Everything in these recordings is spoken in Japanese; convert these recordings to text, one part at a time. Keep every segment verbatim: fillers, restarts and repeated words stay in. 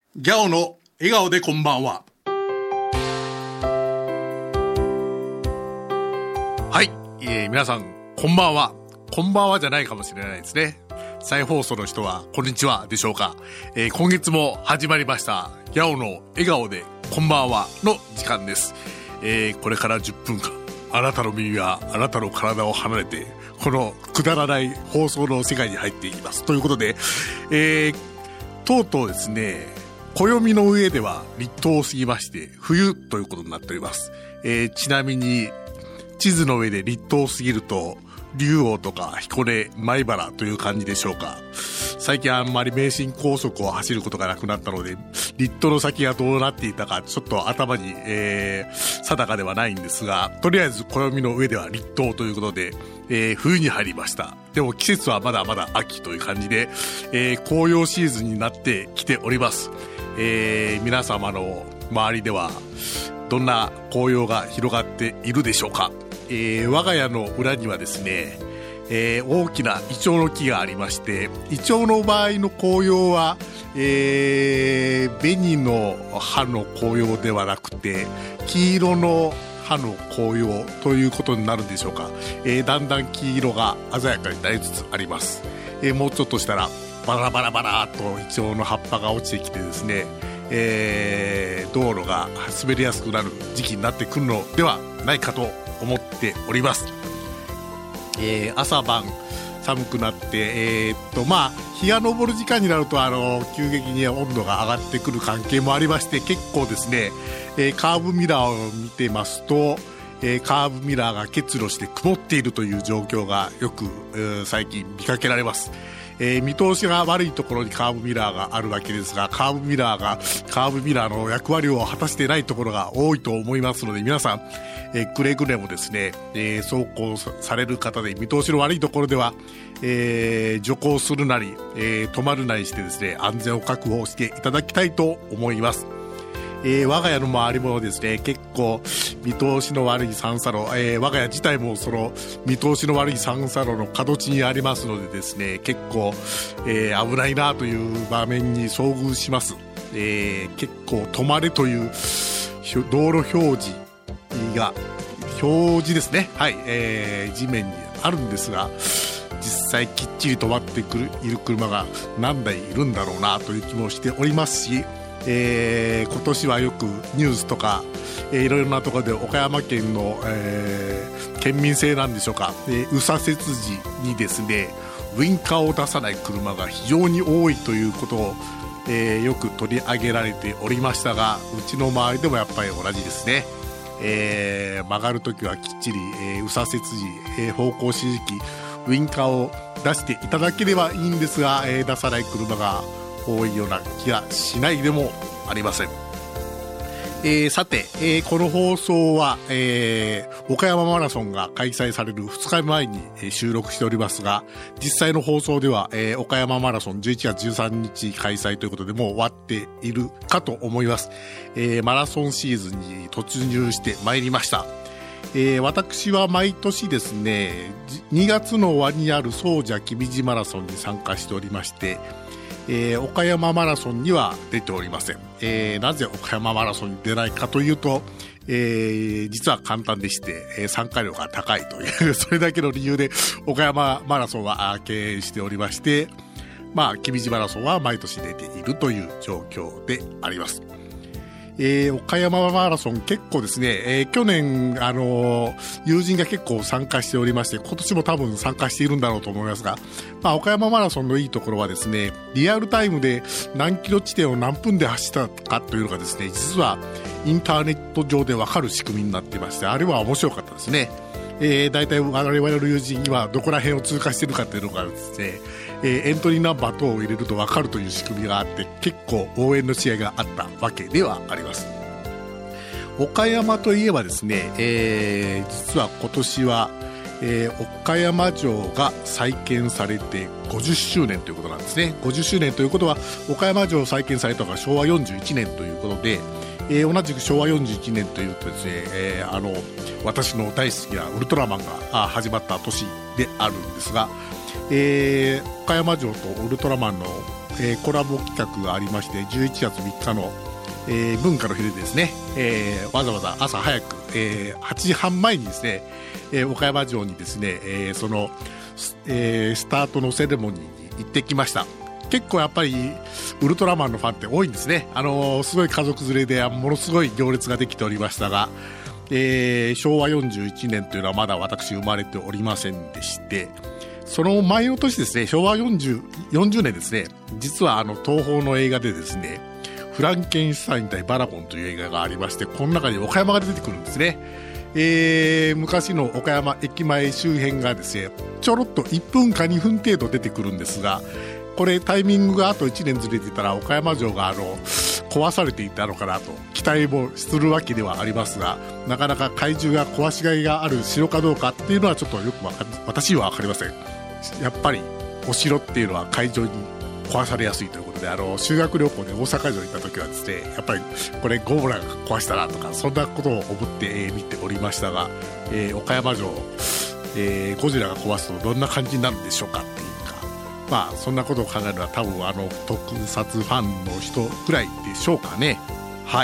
ギャオの笑顔でこんばんは。はい、えー、皆さんこんばんは。こんばんはじゃないかもしれないですね。再放送の人はこんにちはでしょうか。えー、今月も始まりましたギャオの笑顔でこんばんはの時間です。えー、これからじゅっぷんかん、あなたの耳はあなたの体を離れてこのくだらない放送の世界に入っていきますということで、えー、とうとうですね、暦の上では立冬を過ぎまして冬ということになっております。えー、ちなみに地図の上で立冬を過ぎると竜王とか彦根、米原という感じでしょうか。最近あんまり名神高速を走ることがなくなったので立冬の先がどうなっていたかちょっと頭に、えー、定かではないんですが、とりあえず暦の上では立冬ということで、えー、冬に入りました。でも季節はまだまだ秋という感じで、えー、紅葉シーズンになってきております。えー、皆様の周りではどんな紅葉が広がっているでしょうか。えー、我が家の裏にはですね、えー、大きなイチョウの木がありまして、イチョウの場合の紅葉は、えー、紅の葉の紅葉ではなくて黄色の葉の紅葉ということになるんでしょうか。えー、だんだん黄色が鮮やかになりつつあります。えー、もうちょっとしたらバラバラバラとイチョウの葉っぱが落ちてきてですね、えー、道路が滑りやすくなる時期になってくるのではないかと思っております。えー、朝晩寒くなって、えー、っとまあ日が昇る時間になるとあの急激に温度が上がってくる関係もありまして、結構ですね、えー、カーブミラーを見てますと、えー、カーブミラーが結露して曇っているという状況がよく、えー、最近見かけられます。えー、見通しが悪いところにカーブミラーがあるわけですが、カーブミラーがカーブミラーの役割を果たしていないところが多いと思いますので、皆さん、えー、くれぐれもですね、えー、走行される方で見通しの悪いところでは、えー、徐行するなり、えー、止まるなりしてですね、安全を確保していただきたいと思います。えー、我が家の周りもですね、結構見通しの悪い三叉路、えー、我が家自体もその見通しの悪い三叉路の角地にありますのでですね、結構、えー、危ないなという場面に遭遇します。えー、結構止まれという道路表示が表示ですね、はい、えー、地面にあるんですが、実際きっちり止まってくるいる車が何台いるんだろうなという気もしておりますし、えー、今年はよくニュースとか、えー、いろいろなところで岡山県の、えー、県民性なんでしょうか、えー、右左折時にですねウインカーを出さない車が非常に多いということを、えー、よく取り上げられておりましたが、うちの周りでもやっぱり同じですね。えー、曲がるときはきっちり、えー、右左折時、えー、方向指示器ウインカーを出していただければいいんですが、えー、出さない車が多いような気がしないでもありません。えー、さて、えー、この放送は、えー、岡山マラソンが開催されるふつかまえに、えー、収録しておりますが、実際の放送では、えー、岡山マラソンじゅういちがつじゅうさんにち開催ということでもう終わっているかと思います。えー、マラソンシーズンに突入してまいりました。えー、私は毎年ですねにがつの終わりにある総社君路マラソンに参加しておりまして、えー、岡山マラソンには出ておりません。えー、なぜ岡山マラソンに出ないかというと、えー、実は簡単でして、えー、参加料が高いというそれだけの理由で岡山マラソンは経営しておりまして、まあ君路マラソンは毎年出ているという状況であります。えー、岡山マラソン結構ですね、えー、去年、あのー、友人が結構参加しておりまして、今年も多分参加しているんだろうと思いますが、まあ、岡山マラソンのいいところはですね、リアルタイムで何キロ地点を何分で走ったかというのがですね、実はインターネット上でわかる仕組みになっていまして、あれは面白かったですね。えー、大体我々の友人にはどこら辺を通過しているかというのがですね、えー、エントリーナンバー等を入れると分かるという仕組みがあって、結構応援の試合があったわけではあります。岡山といえばですね、えー、実は今年は、えー、岡山城が再建されてごじゅっしゅうねんということなんですね。ごじゅっしゅうねんということは岡山城再建されたのがしょうわよんじゅういちねんということで、えー、同じくしょうわよんじゅういちねんというとですね、えー、あの私の大好きなウルトラマンが始まった年であるんですが、えー、岡山城とウルトラマンのえー、コラボ企画がありまして、じゅういちがつみっかの、えー、文化の日でですね、えー、わざわざ朝早く、えー、はちじはんまえにですね、えー、岡山城にですね、えー、その、えー、スタートのセレモニーに行ってきました。結構やっぱりウルトラマンのファンって多いんですね。あのー、すごい家族連れでものすごい行列ができておりましたが、えー、しょうわよんじゅういちねんというのはまだ私生まれておりませんでして、その前の年ですね、しょうわよんじゅう、よんじゅうねんですね、実はあの東宝の映画でですね、フランケンシュタイン対バラゴンという映画がありまして、この中に岡山が出てくるんですね。えー、昔の岡山駅前周辺がですね、ちょろっといっぷんかにふん程度出てくるんですが、これタイミングがあといちねんずれてたら岡山城があの壊されていたのかなと期待もするわけではありますが、なかなか怪獣が壊しがいがある城かどうかっていうのはちょっとよくわか私は分かりません。やっぱりお城っていうのは怪獣に壊されやすいということで、あの修学旅行で大阪城に行った時はですね、やっぱりこれゴーラが壊したなとかそんなことを思って、えー、見ておりましたが、えー、岡山城、えー、ゴジラが壊すとどんな感じになるんでしょうかっていうか、まあそんなことを考えるのは多分あの特撮ファンの人くらいでしょうかね。はい。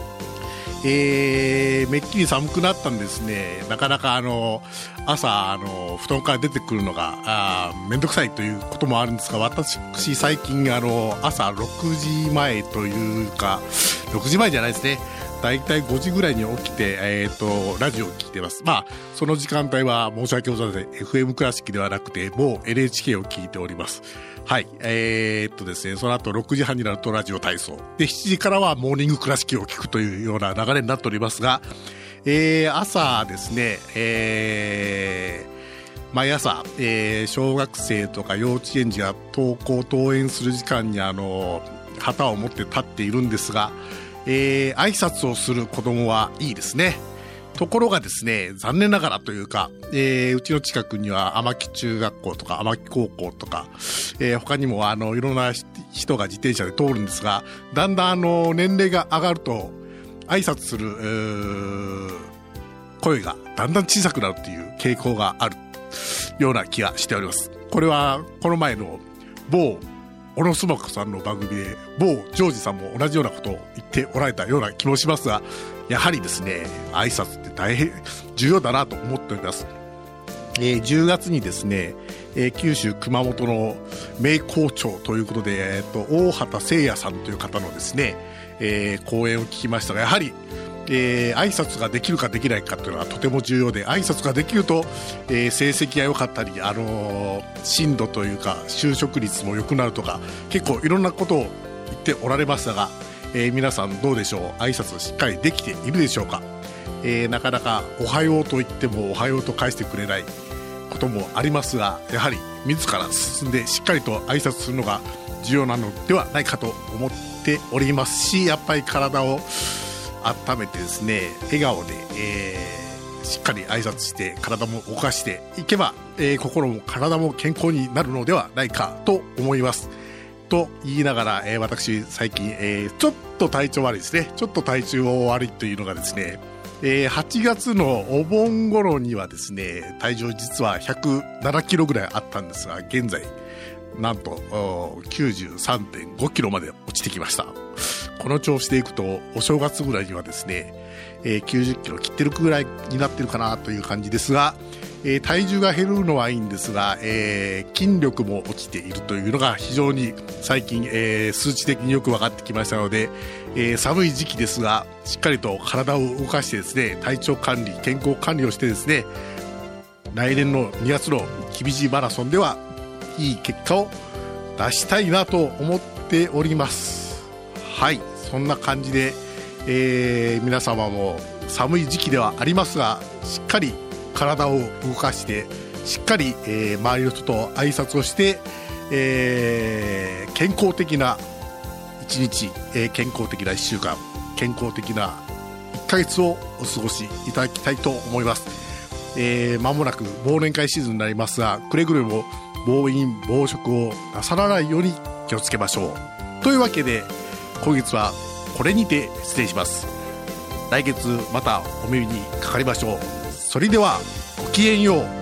えー、めっきり寒くなったんですね。なかなかあの朝あの布団から出てくるのがあめんどくさいということもあるんですが、私最近あの朝ろくじまえというかろくじまえじゃないですね、だいたいごじぐらいに起きて、えー、とラジオを聞いてます。まあその時間帯は申し訳ございません、 エフエム 倉敷ではなくて某 エヌエイチケー を聞いております。はい、えー、っとですね、その後ろくじはんになるとラジオ体操で、しちじからはモーニング倉敷を聞くというような流れになっておりますが、えー、朝ですね、えー、毎朝、えー、小学生とか幼稚園児が登校登園する時間にあの旗を持って立っているんですが、えー、挨拶をする子供はいいですね。ところがですね、残念ながらというか、えー、うちの近くには天城中学校とか天城高校とか、えー、他にもあのいろんな人が自転車で通るんですが、だんだんあの年齢が上がると挨拶する、えー、声がだんだん小さくなるっていう傾向があるような気がしております。これはこの前の某小野須磨子さんの番組で某ジョージさんも同じようなことを言っておられたような気もしますが、やはりですね、挨拶って大変重要だなと思っております。えー、じゅうがつにですね、えー、九州熊本の名校長ということで、えー、と大畑誠也さんという方のですね、えー、講演を聞きましたが、やはり、えー、挨拶ができるかできないかというのはとても重要で、挨拶ができると、えー、成績が良かったり、あのー、進路というか就職率も良くなるとか、結構いろんなことを言っておられましたが、えー、皆さんどうでしょう、挨拶しっかりできているでしょうか。えー、なかなかおはようと言ってもおはようと返してくれないこともありますが、やはり自ら進んでしっかりと挨拶するのが重要なのではないかと思っておりますし、やっぱり体を温めてですね、笑顔で、えー、しっかり挨拶して体も動かしていけば、えー、心も体も健康になるのではないかと思いますと言いながら、えー、私最近、えー、ちょっと体調悪いですね。ちょっと体調悪いというのがですね、えー、はちがつのお盆頃にはですね、体重実はひゃくななキロぐらいあったんですが、現在なんと きゅうじゅうさんてんごキロまで落ちてきました。この調子でいくとお正月ぐらいにはですね、えー、きゅうじゅっキロ切ってるくらいになってるかなという感じですが、えー、体重が減るのはいいんですが、えー、筋力も落ちているというのが非常に最近、えー、数値的によく分かってきましたので、えー、寒い時期ですがしっかりと体を動かしてですね、体調管理健康管理をしてですね、来年のにがつの厳しいマラソンではいい結果を出したいなと思っております。はい、そんな感じで、えー、皆様も寒い時期ではありますが、しっかり体を動かしてしっかり、えー、周りの人と挨拶をして、えー、健康的ないちにち、えー、健康的ないっしゅうかん、健康的ないっかげつをお過ごしいただきたいと思います。えー、間もなく忘年会シーズンになりますが、くれぐれも暴飲暴食をなさらないように気をつけましょう。というわけで今月はこれにて失礼します。来月またお耳にかかりましょう。それではごきげんよう。